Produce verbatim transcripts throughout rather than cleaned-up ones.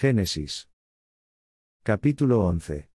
Génesis. Capítulo once.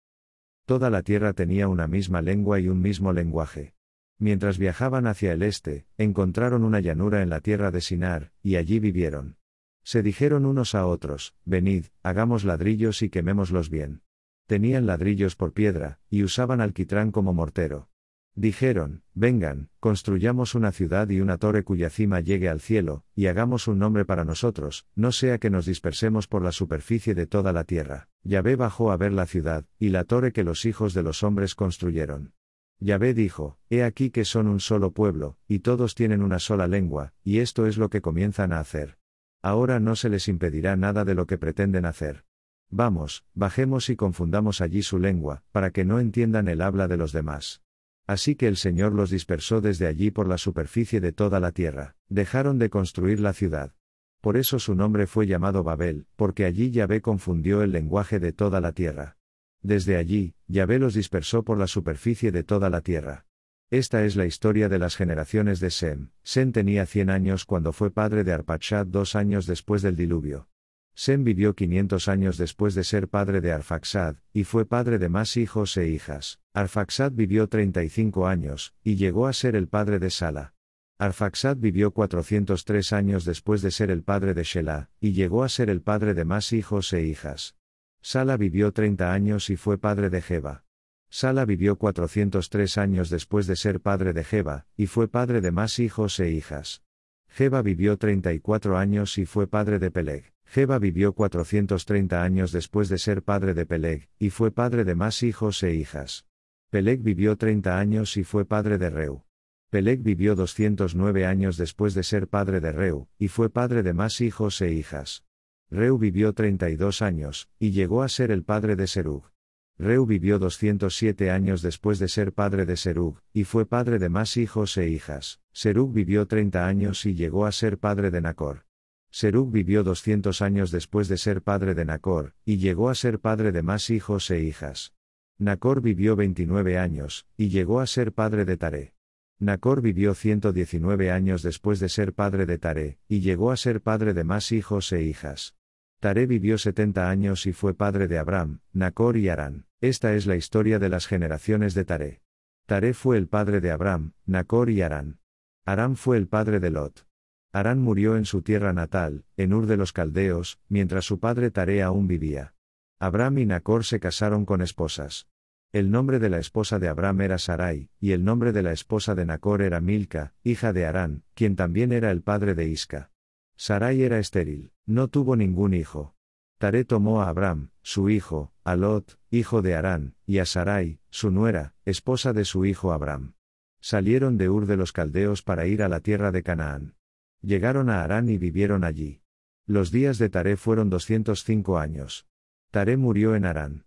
Toda la tierra tenía una misma lengua y un mismo lenguaje. Mientras viajaban hacia el este, encontraron una llanura en la tierra de Sinar, y allí vivieron. Se dijeron unos a otros: venid, hagamos ladrillos y quemémoslos bien. Tenían ladrillos por piedra, y usaban alquitrán como mortero. Dijeron: vengan, construyamos una ciudad y una torre cuya cima llegue al cielo, y hagamos un nombre para nosotros, no sea que nos dispersemos por la superficie de toda la tierra. Yahvé bajó a ver la ciudad, y la torre que los hijos de los hombres construyeron. Yahvé dijo: he aquí que son un solo pueblo, y todos tienen una sola lengua, y esto es lo que comienzan a hacer. Ahora no se les impedirá nada de lo que pretenden hacer. Vamos, bajemos y confundamos allí su lengua, para que no entiendan el habla de los demás. Así que el Señor los dispersó desde allí por la superficie de toda la tierra, dejaron de construir la ciudad. Por eso su nombre fue llamado Babel, porque allí Yahvé confundió el lenguaje de toda la tierra. Desde allí, Yahvé los dispersó por la superficie de toda la tierra. Esta es la historia de las generaciones de Sem. Sem tenía cien años cuando fue padre de Arpachshad dos años después del diluvio. Sem vivió quinientos años después de ser padre de Arfaxad, y fue padre de más hijos e hijas. Arfaxad vivió treinta y cinco años, y llegó a ser el padre de Sala. Arfaxad vivió cuatrocientos tres años después de ser el padre de Shelah, y llegó a ser el padre de más hijos e hijas. Sala vivió treinta años y fue padre de Jeba. Sala vivió cuatrocientos tres años después de ser padre de Jeba, y fue padre de más hijos e hijas. Jeba vivió treinta y cuatro años y fue padre de Peleg. Jeba vivió cuatrocientos treinta años después de ser padre de Peleg, y fue padre de más hijos e hijas. Peleg vivió treinta años y fue padre de Reu. Peleg vivió doscientos nueve años después de ser padre de Reu, y fue padre de más hijos e hijas. Reu vivió treinta y dos años, y llegó a ser el padre de Serug. Reu vivió doscientos siete años después de ser padre de Serug, y fue padre de más hijos e hijas. Serug vivió treinta años y llegó a ser padre de Nacor. Serug vivió doscientos años después de ser padre de Nacor, y llegó a ser padre de más hijos e hijas. Nacor vivió veintinueve años, y llegó a ser padre de Taré. Nacor vivió ciento diecinueve años después de ser padre de Taré, y llegó a ser padre de más hijos e hijas. Taré vivió setenta años y fue padre de Abram, Nacor y Harán. Esta es la historia de las generaciones de Taré. Taré fue el padre de Abram, Nacor y Harán. Harán fue el padre de Lot. Harán murió en su tierra natal, en Ur de los Caldeos, mientras su padre Taré aún vivía. Abram y Nacor se casaron con esposas. El nombre de la esposa de Abram era Sarai, y el nombre de la esposa de Nacor era Milca, hija de Harán, quien también era el padre de Isca. Sarai era estéril, no tuvo ningún hijo. Taré tomó a Abram, su hijo, a Lot, hijo de Harán, y a Sarai, su nuera, esposa de su hijo Abram. Salieron de Ur de los Caldeos para ir a la tierra de Canaán. Llegaron a Harán y vivieron allí. Los días de Taré fueron doscientos cinco años. Taré murió en Harán.